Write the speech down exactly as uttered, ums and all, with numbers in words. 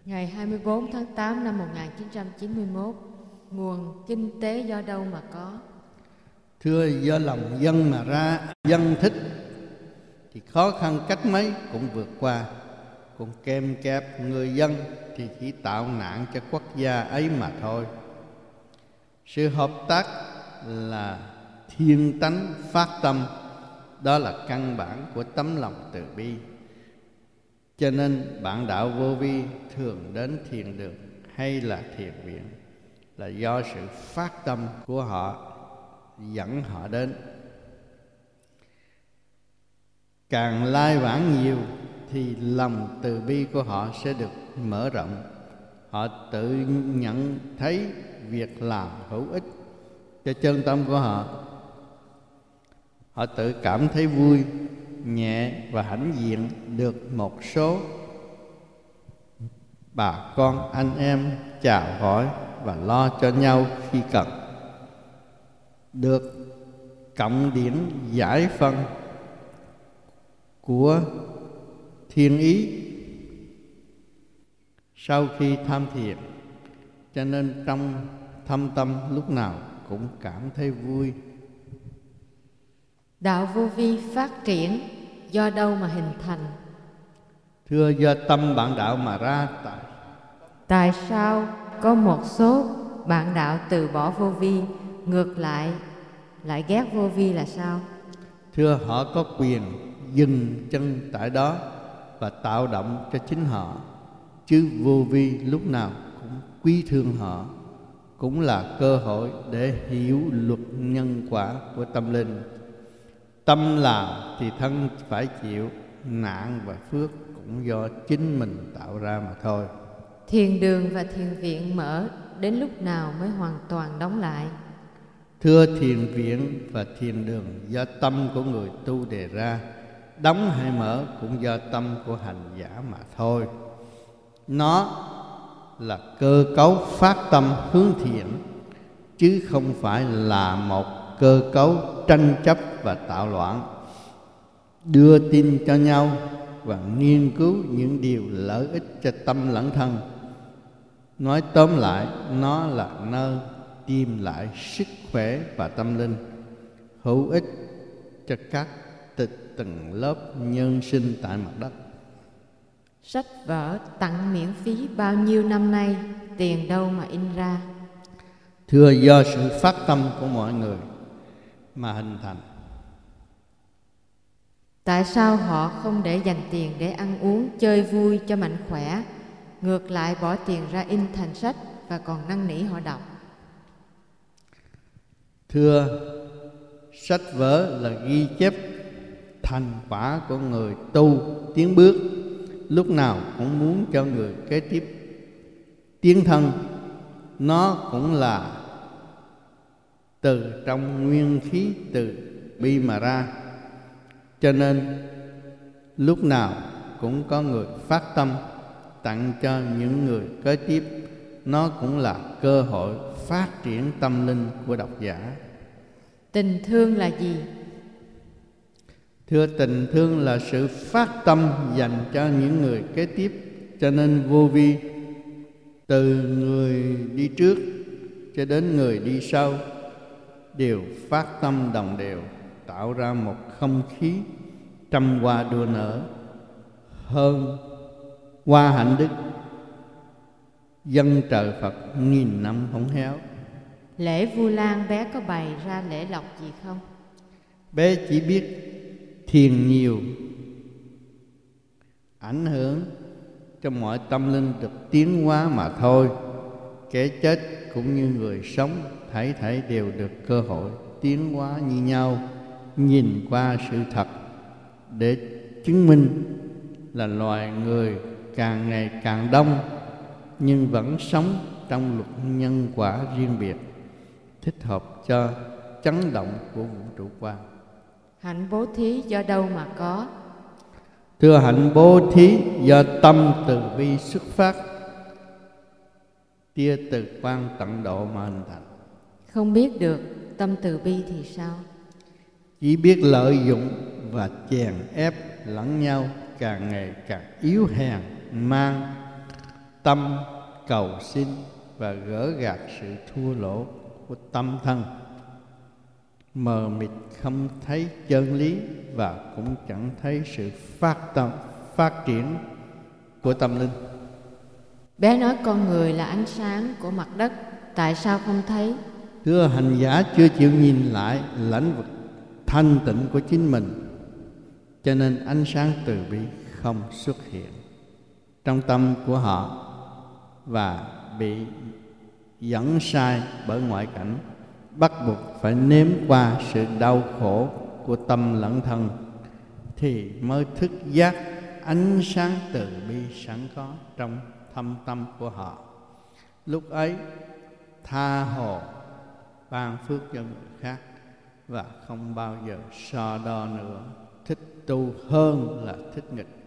Ngày hai mươi tư tháng tám năm một nghìn chín trăm chín mươi mốt, nguồn kinh tế do đâu mà có? Thưa, do lòng dân mà ra. Dân thích thì khó khăn cách mấy cũng vượt qua, còn kèm kẹp người dân thì chỉ tạo nạn cho quốc gia ấy mà thôi. Sự hợp tác là thiên tánh phát tâm, đó là căn bản của tấm lòng từ bi. Cho nên bạn đạo vô vi thường đến thiền đường hay là thiền viện là do sự phát tâm của họ dẫn họ đến. Càng lai vãng nhiều thì lòng từ bi của họ sẽ được mở rộng. Họ tự nhận thấy việc làm hữu ích cho chân tâm của họ. Họ tự cảm thấy vui, nhẹ và hãnh diện được một số bà con anh em chào hỏi và lo cho nhau khi cần, được cộng điển giải phân của thiên ý sau khi tham thiền, cho nên trong thâm tâm lúc nào cũng cảm thấy vui. Đạo vô vi phát triển do đâu mà hình thành? Thưa, do tâm bạn đạo mà ra. Tại Tại sao có một số bạn đạo từ bỏ vô vi, ngược lại lại ghét vô vi là sao? Thưa, họ có quyền dừng chân tại đó và tạo động cho chính họ, chứ vô vi lúc nào cũng quý thương họ, cũng là cơ hội để hiểu luật nhân quả của tâm linh. Tâm làm thì thân phải chịu, nạn và phước cũng do chính mình tạo ra mà thôi. Thiền đường và thiền viện mở đến lúc nào mới hoàn toàn đóng lại? Thưa, thiền viện và thiền đường do tâm của người tu đề ra, đóng hay mở cũng do tâm của hành giả mà thôi. Nó là cơ cấu phát tâm hướng thiện, chứ không phải là một cơ cấu tranh chấp và tạo loạn, đưa tin cho nhau và nghiên cứu những điều lợi ích cho tâm lẫn thân. Nói tóm lại, nó là nơi tìm lại sức khỏe và tâm linh, hữu ích cho các tịch từng lớp nhân sinh tại mặt đất. Sách vở tặng miễn phí bao nhiêu năm nay, tiền đâu mà in ra? Thưa, do sự phát tâm của mọi người mà hình thành. Tại sao họ không để dành tiền để ăn uống, chơi vui cho mạnh khỏe, ngược lại bỏ tiền ra in thành sách và còn năn nỉ họ đọc? Thưa, sách vở là ghi chép thành quả của người tu tiến bước, lúc nào cũng muốn cho người kế tiếp tiến thân. Nó cũng là từ trong nguyên khí từ bi mà ra, cho nên lúc nào cũng có người phát tâm tặng cho những người kế tiếp. Nó cũng là cơ hội phát triển tâm linh của độc giả. Tình thương là gì? Thưa, tình thương là sự phát tâm dành cho những người kế tiếp, cho nên vô vi từ người đi trước cho đến người đi sau đều phát tâm đồng đều, tạo ra một không khí trăm hoa đua nở, hơn hoa hạnh đức, dân trời Phật nghìn năm không héo. Lễ Vu Lan bé có bày ra lễ lộc gì không? Bé chỉ biết thiền nhiều, ảnh hưởng cho mọi tâm linh được tiến hóa mà thôi. Kẻ chết cũng như người sống, thảy thảy đều được cơ hội tiến hóa như nhau. Nhìn qua sự thật để chứng minh là loài người càng ngày càng đông, nhưng vẫn sống trong luật nhân quả riêng biệt, thích hợp cho chấn động của vũ trụ quan. Hạnh bố thí do đâu mà có? Thưa, hạnh bố thí do tâm từ bi xuất phát, tia từ quan tận độ mà hình thành. Không biết được tâm từ bi thì sao? Chỉ biết lợi dụng và chèn ép lẫn nhau, càng ngày càng yếu hèn, mang tâm cầu xin và gỡ gạt sự thua lỗ của tâm thân, mờ mịt không thấy chân lý và cũng chẳng thấy sự phát tâm, phát triển của tâm linh. Bé nói con người là ánh sáng của mặt đất, tại sao không thấy? Thưa hành giả chưa chịu nhìn lại lãnh vực thanh tịnh của chính mình, cho nên ánh sáng từ bi không xuất hiện trong tâm của họ và bị dẫn sai bởi ngoại cảnh, bắt buộc phải nếm qua sự đau khổ của tâm lẫn thân thì mới thức giác ánh sáng từ bi sẵn có trong thâm tâm của họ. Lúc ấy tha hồ ban phước cho người khác và không bao giờ so đo nữa, thích tu hơn là thích nghịch.